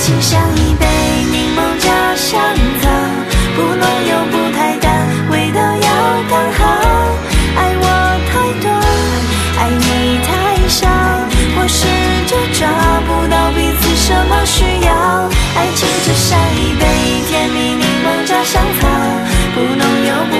情像一杯柠檬加香草，不浓又不太淡，味道要刚好。爱我太多，爱你太少，或是就抓不到彼此什么需要。爱情就像一杯甜蜜柠檬加香草，不浓又不